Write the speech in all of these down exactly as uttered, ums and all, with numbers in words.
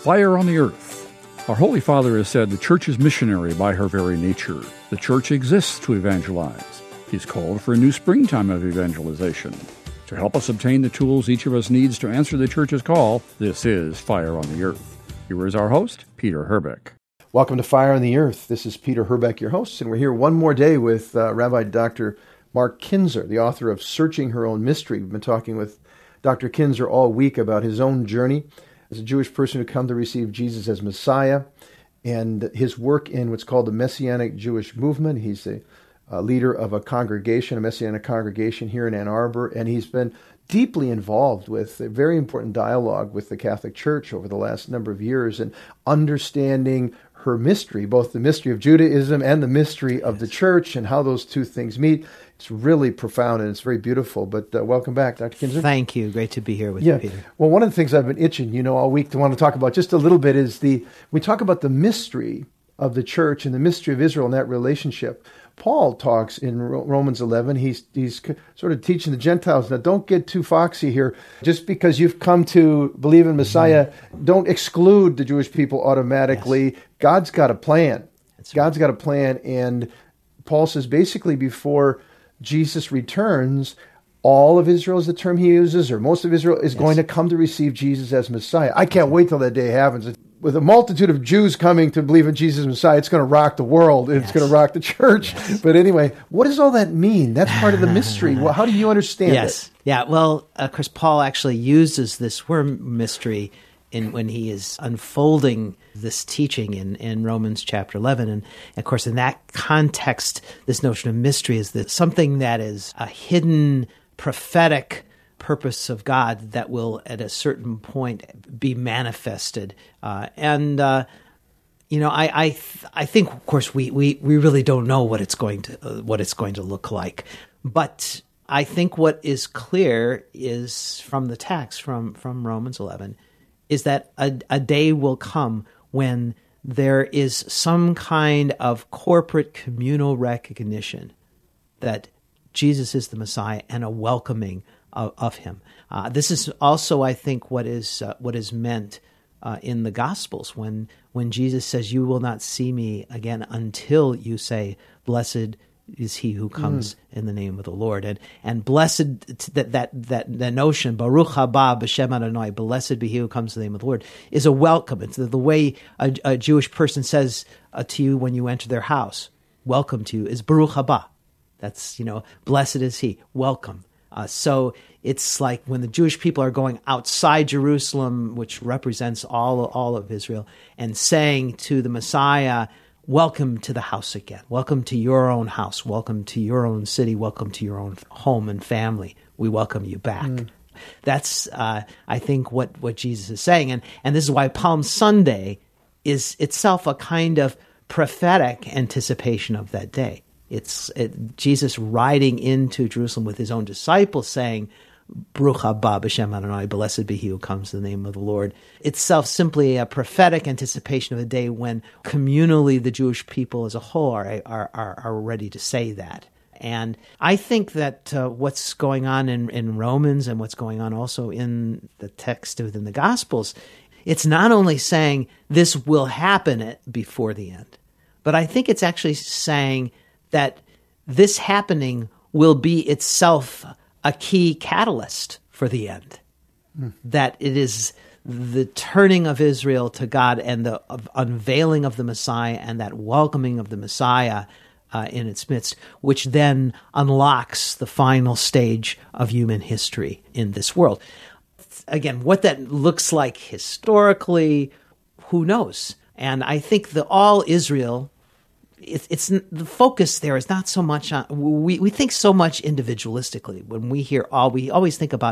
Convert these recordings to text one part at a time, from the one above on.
Fire on the Earth. Our Holy Father has said the Church is missionary by her very nature. The Church exists to evangelize. He's called for a new springtime of evangelization. To help us obtain the tools each of us needs to answer the Church's call, this is Fire on the Earth. Here is our host, Peter Herbeck. Welcome to Fire on the Earth. This is Peter Herbeck, your host, and we're here one more day with uh, Rabbi Doctor Mark Kinzer, the author of Searching Her Own Mystery. We've been talking with Doctor Kinzer all week about his own journey as a Jewish person who come to receive Jesus as Messiah and his work in what's called the Messianic Jewish Movement. He's a, a leader of a congregation, a Messianic congregation here in Ann Arbor, and he's been deeply involved with a very important dialogue with the Catholic Church over the last number of years and understanding her mystery, both the mystery of Judaism and the mystery of the Church and how those two things meet. It's really profound and it's very beautiful. But uh, welcome back, Doctor Kinzer. Thank you. Great to be here with yeah. you, Peter. Well, one of the things I've been itching, you know, all week to want to talk about just a little bit is the, we talk about the mystery of the Church and the mystery of Israel and that relationship. Paul talks in Romans eleven, he's he's sort of teaching the Gentiles, now don't get too foxy here. Just because you've come to believe in Messiah, mm-hmm. don't exclude the Jewish people automatically. Yes. God's got a plan. That's God's right. got a plan. And Paul says basically before Jesus returns, all of Israel is the term he uses, or most of Israel is yes. going to come to receive Jesus as Messiah. I can't wait till that day happens. With a multitude of Jews coming to believe in Jesus as Messiah, it's going to rock the world. And yes. It's going to rock the church. Yes. But anyway, what does all that mean? That's part of the mystery. Well, how do you understand yes. it? Yeah, well, of course, Paul actually uses this word mystery in when he is unfolding this teaching in, in Romans chapter eleven. And, of course, in that context, this notion of mystery is that something that is a hidden prophetic purpose of God that will at a certain point be manifested. Uh, and, uh, you know, I I, th- I think, of course, we, we, we really don't know what it's going to uh, what it's going to look like. But I think what is clear is from the text, from, from Romans eleven, is that a, a day will come when there is some kind of corporate communal recognition that Jesus is the Messiah and a welcoming of, of him. Uh, this is also, I think, what is uh, what is meant uh, in the Gospels when when Jesus says, "You will not see me again until you say, 'Blessed is he who comes mm. in the name of the Lord.'" And and blessed that that that that notion, Baruch haba b'shem Adonai, blessed be he who comes in the name of the Lord, is a welcome. It's the, the way a, a Jewish person says uh, to you when you enter their house, "Welcome to you," is Baruch haba. That's, you know, blessed is he, welcome. Uh, so it's like when the Jewish people are going outside Jerusalem, which represents all, all of Israel, and saying to the Messiah, "Welcome to the house again. Welcome to your own house. Welcome to your own city. Welcome to your own home and family. We welcome you back." Mm. That's, uh, I think, what, what Jesus is saying. And, and this is why Palm Sunday is itself a kind of prophetic anticipation of that day. It's it, Jesus riding into Jerusalem with his own disciples saying, "Baruch haba b'shem Adonai, blessed be he who comes in the name of the Lord." Itself simply a prophetic anticipation of a day when communally the Jewish people as a whole are are are, are ready to say that. And I think that uh, what's going on in, in Romans and what's going on also in the text within the Gospels, it's not only saying this will happen before the end, but I think it's actually saying that this happening will be itself a key catalyst for the end. Mm. That it is the turning of Israel to God and the unveiling of the Messiah and that welcoming of the Messiah uh, in its midst, which then unlocks the final stage of human history in this world. Again, what that looks like historically, who knows? And I think that all Israel, It's, it's the focus there is not so much on, we, we think so much individualistically. When we hear all, we always think about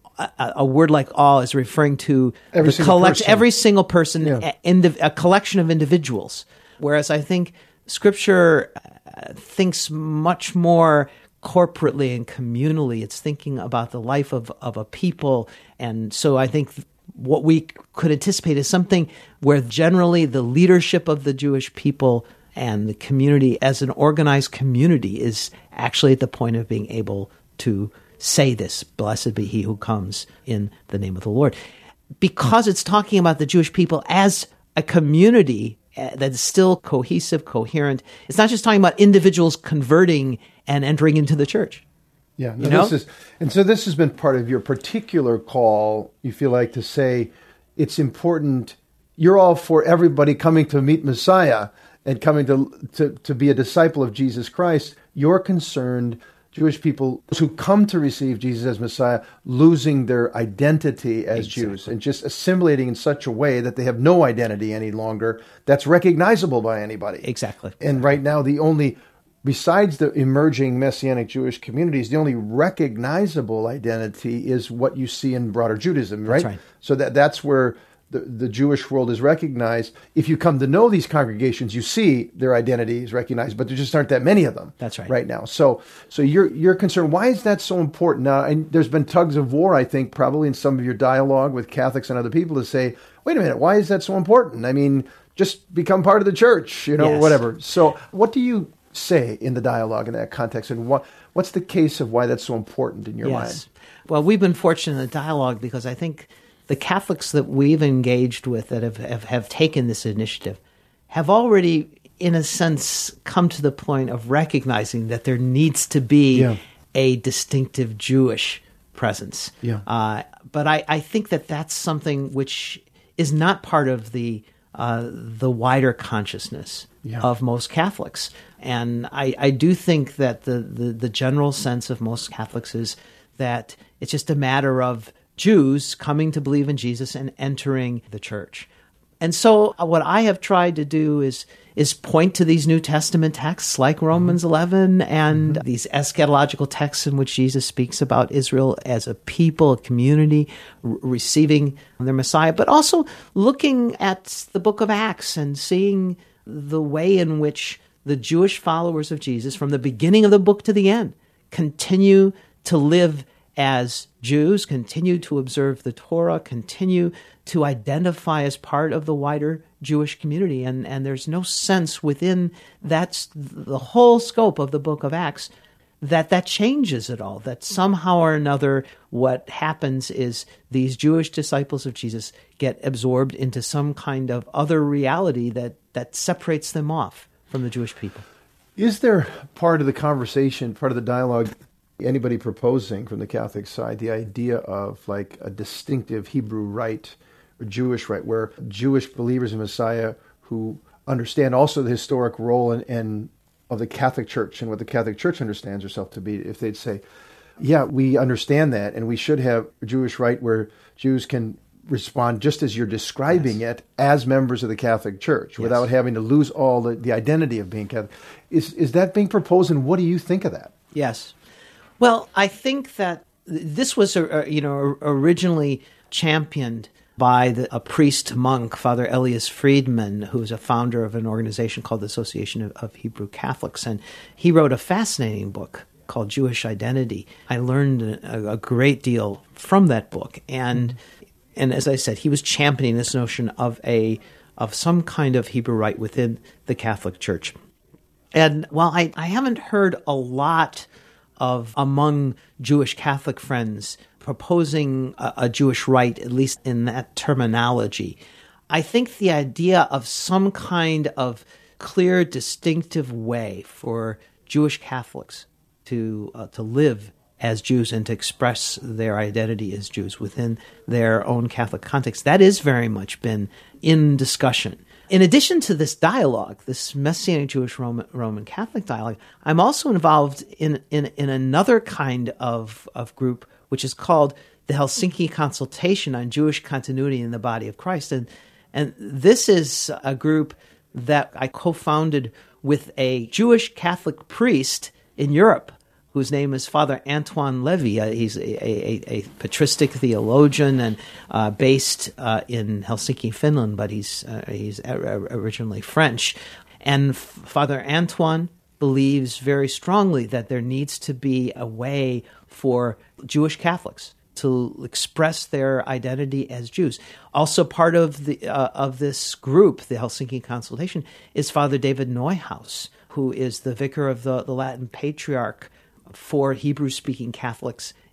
a, a word like all as referring to every the single collect, person. every single person, yeah. a, indiv, a collection of individuals. Whereas I think Scripture uh, thinks much more corporately and communally. It's thinking about the life of, of a people. And so I think what we could anticipate is something where generally the leadership of the Jewish people and the community as an organized community is actually at the point of being able to say this, "Blessed be he who comes in the name of the Lord." because it's talking about the Jewish people as a community that's still cohesive, coherent. It's not just talking about individuals converting and entering into the church. Yeah, no, you know? this is, and so this has been part of your particular call, you feel like, to say it's important. You're all for everybody coming to meet Messiah and coming to, to, to be a disciple of Jesus Christ. You're concerned Jewish people who come to receive Jesus as Messiah losing their identity as Exactly. Jews and just assimilating in such a way that they have no identity any longer that's recognizable by anybody. Exactly. And right now, the only, besides the emerging Messianic Jewish communities, the only recognizable identity is what you see in broader Judaism, right? That's right. So that that's where the, the Jewish world is recognized. If you come to know these congregations, you see their identity is recognized, but there just aren't that many of them. That's right. Right now. So so you're you're concerned. Why is that so important? Now, and there's been tugs of war, I think, probably in some of your dialogue with Catholics and other people to say, wait a minute, why is that so important? I mean, just become part of the church, you know, Yes. whatever. So what do you say in the dialogue in that context, and what what's the case of why that's so important in your Yes. mind? Well, we've been fortunate in the dialogue because I think the Catholics that we've engaged with that have, have, have taken this initiative have already, in a sense, come to the point of recognizing that there needs to be Yeah. a distinctive Jewish presence. Yeah. Uh, but I, I think that that's something which is not part of the uh, the wider consciousness Yeah. of most Catholics. And I, I do think that the, the, the general sense of most Catholics is that it's just a matter of Jews coming to believe in Jesus and entering the church. And so what I have tried to do is is point to these New Testament texts like Romans eleven and mm-hmm. these eschatological texts in which Jesus speaks about Israel as a people, a community, r- receiving their Messiah, but also looking at the book of Acts and seeing the way in which the Jewish followers of Jesus, from the beginning of the book to the end, continue to live as Jews, continue to observe the Torah, continue to identify as part of the wider Jewish community. And, and there's no sense within that's the whole scope of the book of Acts that that changes at all, that somehow or another what happens is these Jewish disciples of Jesus get absorbed into some kind of other reality that, that separates them off from the Jewish people. Is there part of the conversation, part of the dialogue, anybody proposing from the Catholic side the idea of like a distinctive Hebrew rite or Jewish rite, where Jewish believers in Messiah who understand also the historic role and, and of the Catholic Church and what the Catholic Church understands herself to be, if they'd say, yeah, we understand that, and we should have a Jewish rite where Jews can respond just as you're describing yes. it as members of the Catholic Church yes. without having to lose all the, the identity of being Catholic. Is is that being proposed, and what do you think of that? Yes. Well, I think that this was, uh, you know, originally championed by the, a priest monk, Father Elias Friedman, who's a founder of an organization called the Association of, of Hebrew Catholics, and he wrote a fascinating book called Jewish Identity. I learned a, a great deal from that book, and and as I said, he was championing this notion of a of some kind of Hebrew rite within the Catholic Church. And while I, I haven't heard a lot of among Jewish Catholic friends proposing a, a Jewish rite, at least in that terminology, I think the idea of some kind of clear, distinctive way for Jewish Catholics to uh, to live as Jews and to express their identity as Jews within their own Catholic context, that has very much been in discussion. In addition to this dialogue, this Messianic Jewish Roman, Roman Catholic dialogue, I'm also involved in, in, in another kind of, of group, which is called the Helsinki Consultation on Jewish Continuity in the Body of Christ. And, and this is a group that I co-founded with a Jewish Catholic priest in Europe, whose name is Father Antoine Levy. Uh, he's a, a, a patristic theologian and uh, based uh, in Helsinki, Finland, but he's uh, he's originally French. And F- Father Antoine believes very strongly that there needs to be a way for Jewish Catholics to express their identity as Jews. Also part of the uh, of this group, the Helsinki Consultation, is Father David Neuhaus, who is the vicar of the, the Latin Patriarch for Hebrew-speaking Catholics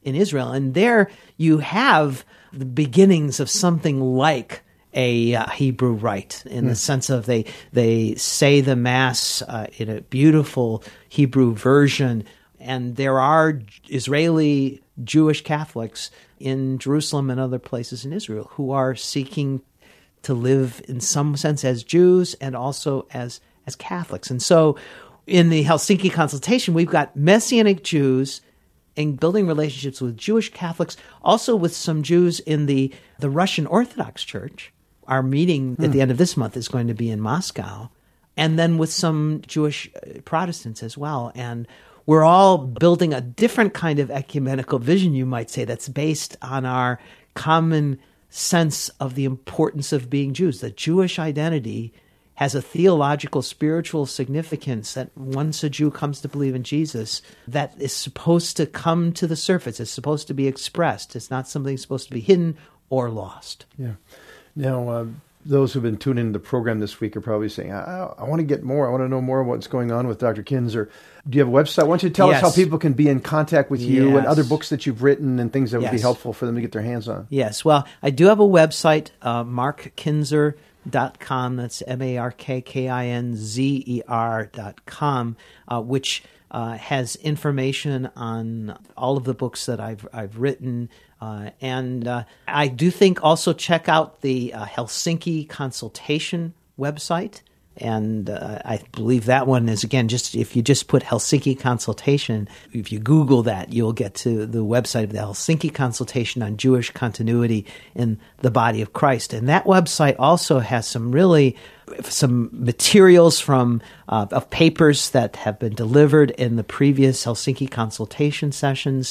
in Israel. And there you have the beginnings of something like a uh, Hebrew rite, in mm. the sense of they they say the Mass uh, in a beautiful Hebrew version. And there are Israeli Jewish Catholics in Jerusalem and other places in Israel who are seeking to live in some sense as Jews and also as, as Catholics. And so in the Helsinki consultation, we've got Messianic Jews and building relationships with Jewish Catholics, also with some Jews in the, the Russian Orthodox Church. Our meeting hmm. at the end of this month is going to be in Moscow. And then with some Jewish Protestants as well. And we're all building a different kind of ecumenical vision, you might say, that's based on our common sense of the importance of being Jews. The Jewish identity has a theological, spiritual significance that once a Jew comes to believe in Jesus, that is supposed to come to the surface. It's supposed to be expressed. It's not something supposed to be hidden or lost. Yeah. Now, uh, those who've been tuning into the program this week are probably saying, I, I want to get more. I want to know more what's going on with Doctor Kinzer. Do you have a website? Why don't you tell yes. us how people can be in contact with you yes. and other books that you've written and things that yes. would be helpful for them to get their hands on? Yes. Well, I do have a website, uh, mark kinzer dot com. That's M A R K K I N Z E R dot com, uh, which uh, has information on all of the books that I've I've written. Uh, and uh, I do think also check out the uh, Helsinki Consultation website. And uh, I believe that one is, again, just if you just put Helsinki Consultation, if you Google that, you'll get to the website of the Helsinki Consultation on Jewish Continuity in the Body of Christ. And that website also has some really, some materials from, uh, of papers that have been delivered in the previous Helsinki Consultation sessions.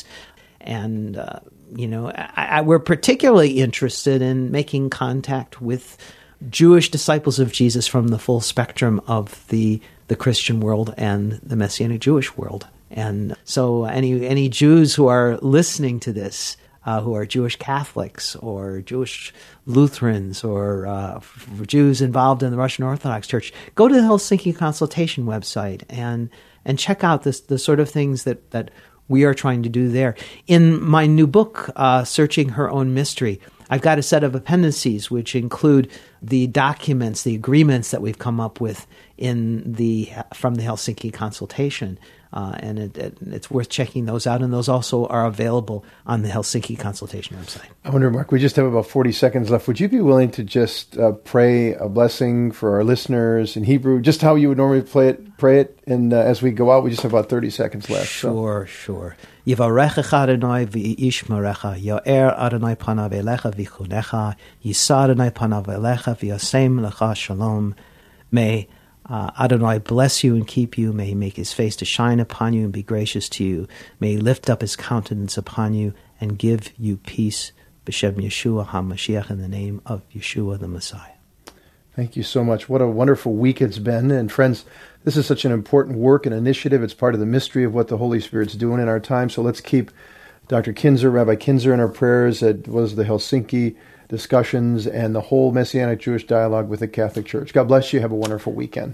And, uh, you know, I, I, we're particularly interested in making contact with Jewish disciples of Jesus from the full spectrum of the the Christian world and the Messianic Jewish world. And so any any Jews who are listening to this, uh, who are Jewish Catholics or Jewish Lutherans or uh, Jews involved in the Russian Orthodox Church, go to the Helsinki Consultation website and and check out this the sort of things that, that we are trying to do there. In my new book, uh, Searching Her Own Mystery, I've got a set of appendices which include the documents, the agreements that we've come up with in the from the Helsinki Consultation, uh, and it, it, it's worth checking those out. And those also are available on the Helsinki Consultation website. I wonder, Mark, we just have about forty seconds left. Would you be willing to just uh, pray a blessing for our listeners in Hebrew, just how you would normally play it, pray it? And uh, as we go out, we just have about thirty seconds left. Sure, so. sure. Yivarechecha Adonai v'yishmerecha, Yo'er Adonai panav elecha v'chunecha, Yisa Adonai panav elecha v'yasem lecha shalom. May uh, Adonai bless you and keep you. May he make his face to shine upon you and be gracious to you. May he lift up his countenance upon you and give you peace. B'Shem Yeshua HaMashiach, in the name of Yeshua the Messiah. Thank you so much. What a wonderful week it's been. And friends, this is such an important work and initiative. It's part of the mystery of what the Holy Spirit's doing in our time. So let's keep Doctor Kinzer, Rabbi Kinzer, in our prayers. It was the Helsinki discussions and the whole Messianic Jewish dialogue with the Catholic Church. God bless you. Have a wonderful weekend.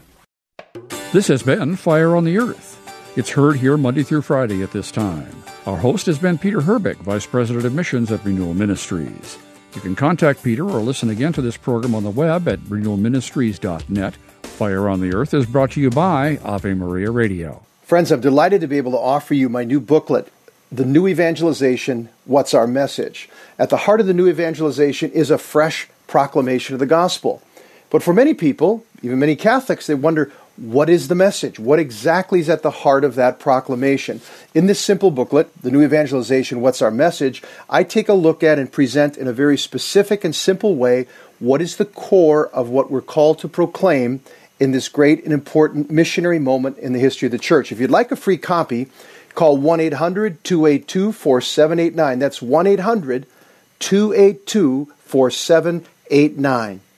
This has been Fire on the Earth. It's heard here Monday through Friday at this time. Our host has been Peter Herbeck, Vice President of Missions at Renewal Ministries. You can contact Peter or listen again to this program on the web at renewal ministries dot net. Fire on the Earth is brought to you by Ave Maria Radio. Friends, I'm delighted to be able to offer you my new booklet, The New Evangelization, What's Our Message? At the heart of the new evangelization is a fresh proclamation of the gospel. But for many people, even many Catholics, they wonder, what is the message? What exactly is at the heart of that proclamation? In this simple booklet, The New Evangelization, What's Our Message?, I take a look at and present in a very specific and simple way what is the core of what we're called to proclaim in this great and important missionary moment in the history of the church. If you'd like a free copy, call one eight hundred two eight two four seven eight nine. That's one eight hundred two eight two four seven eight nine.